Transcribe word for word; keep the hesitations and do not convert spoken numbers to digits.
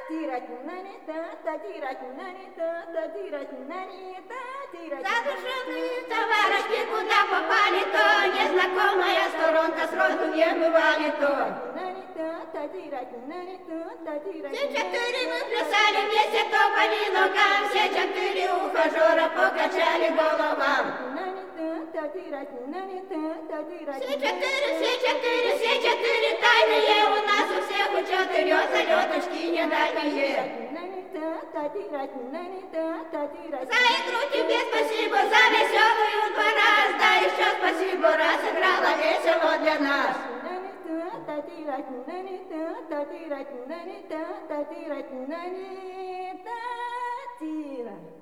Задушенные товарищи, куда попали, то незнакомая сторонка, сроду не бывали, то. Все четыре мы плясали вместе, топали ногам, все четыре ухажера покачали головам. Все четыре, все четыре, все четыре тайные у нас у всех учет идет, залеточки недальние. За игру тебе спасибо, за веселую два раз, да еще спасибо, раз играла весело для нас. Tira.